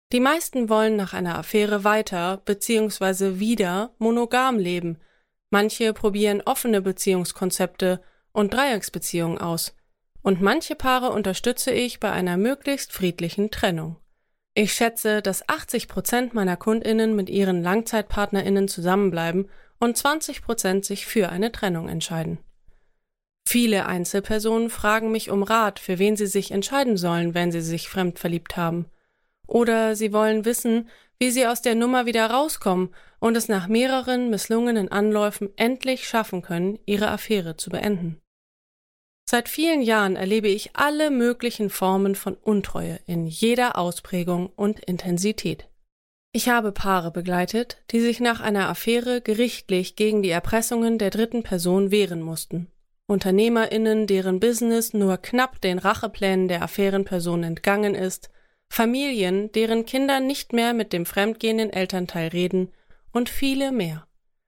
Die meisten wollen nach einer Affäre weiter bzw. wieder monogam leben. Manche probieren offene Beziehungskonzepte und Dreiecksbeziehungen aus. Und manche Paare unterstütze ich bei einer möglichst friedlichen Trennung. Ich schätze, dass 80% meiner KundInnen mit ihren LangzeitpartnerInnen zusammenbleiben und 20% sich für eine Trennung entscheiden. Viele Einzelpersonen fragen mich um Rat, für wen sie sich entscheiden sollen, wenn sie sich fremd verliebt haben. Oder sie wollen wissen, wie sie aus der Nummer wieder rauskommen und es nach mehreren misslungenen Anläufen endlich schaffen können, ihre Affäre zu beenden. Seit vielen Jahren erlebe ich alle möglichen Formen von Untreue in jeder Ausprägung und Intensität. Ich habe Paare begleitet, die sich nach einer Affäre gerichtlich gegen die Erpressungen der dritten Person wehren mussten. UnternehmerInnen, deren Business nur knapp den Racheplänen der Affärenperson entgangen ist, Familien, deren Kinder nicht mehr mit dem fremdgehenden Elternteil reden und viele mehr.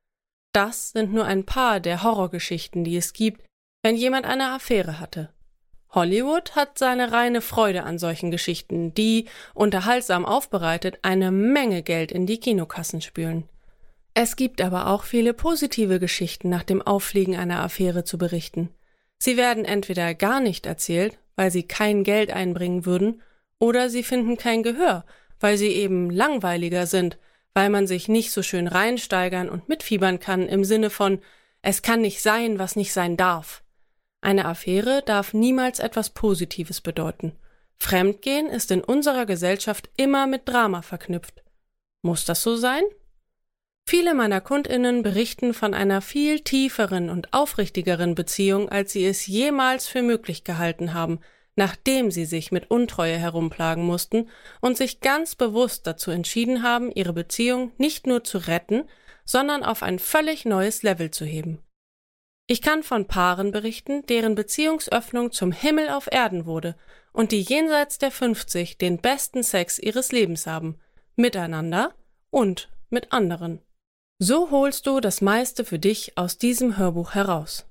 Das sind nur ein paar der Horrorgeschichten, die es gibt, wenn jemand eine Affäre hatte. Hollywood hat seine reine Freude an solchen Geschichten, die, unterhaltsam aufbereitet, eine Menge Geld in die Kinokassen spülen. Es gibt aber auch viele positive Geschichten nach dem Auffliegen einer Affäre zu berichten. Sie werden entweder gar nicht erzählt, weil sie kein Geld einbringen würden, oder sie finden kein Gehör, weil sie eben langweiliger sind, weil man sich nicht so schön reinsteigern und mitfiebern kann im Sinne von „Es kann nicht sein, was nicht sein darf". Eine Affäre darf niemals etwas Positives bedeuten. Fremdgehen ist in unserer Gesellschaft immer mit Drama verknüpft. Muss das so sein? Viele meiner KundInnen berichten von einer viel tieferen und aufrichtigeren Beziehung, als sie es jemals für möglich gehalten haben, nachdem sie sich mit Untreue herumplagen mussten und sich ganz bewusst dazu entschieden haben, ihre Beziehung nicht nur zu retten, sondern auf ein völlig neues Level zu heben. Ich kann von Paaren berichten, deren Beziehungsöffnung zum Himmel auf Erden wurde und die jenseits der 50 den besten Sex ihres Lebens haben, miteinander und mit anderen. So holst du das meiste für dich aus diesem Hörbuch heraus.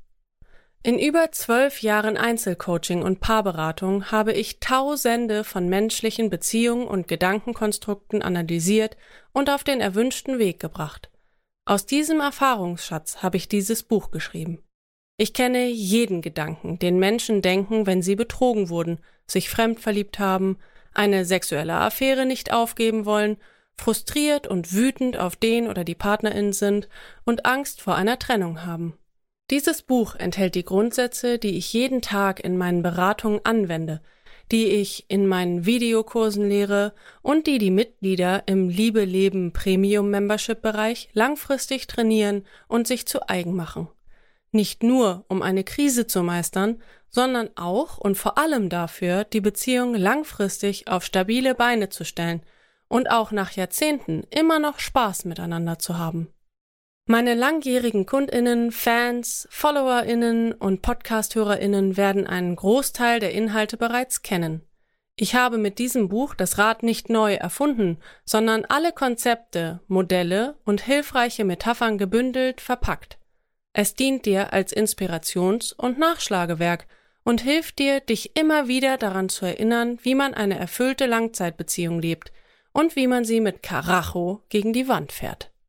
In über 12 Jahren Einzelcoaching und Paarberatung habe ich Tausende von menschlichen Beziehungen und Gedankenkonstrukten analysiert und auf den erwünschten Weg gebracht. Aus diesem Erfahrungsschatz habe ich dieses Buch geschrieben. Ich kenne jeden Gedanken, den Menschen denken, wenn sie betrogen wurden, sich fremd verliebt haben, eine sexuelle Affäre nicht aufgeben wollen, frustriert und wütend auf den oder die Partnerin sind und Angst vor einer Trennung haben. Dieses Buch enthält die Grundsätze, die ich jeden Tag in meinen Beratungen anwende, die ich in meinen Videokursen lehre und die Mitglieder im Liebe-Leben Premium-Membership-Bereich langfristig trainieren und sich zu eigen machen. Nicht nur, um eine Krise zu meistern, sondern auch und vor allem dafür, die Beziehung langfristig auf stabile Beine zu stellen und auch nach Jahrzehnten immer noch Spaß miteinander zu haben. Meine langjährigen KundInnen, Fans, FollowerInnen und Podcast-HörerInnen werden einen Großteil der Inhalte bereits kennen. Ich habe mit diesem Buch das Rad nicht neu erfunden, sondern alle Konzepte, Modelle und hilfreiche Metaphern gebündelt, verpackt. Es dient dir als Inspirations- und Nachschlagewerk und hilft dir, dich immer wieder daran zu erinnern, wie man eine erfüllte Langzeitbeziehung lebt und wie man sie mit Karacho gegen die Wand fährt.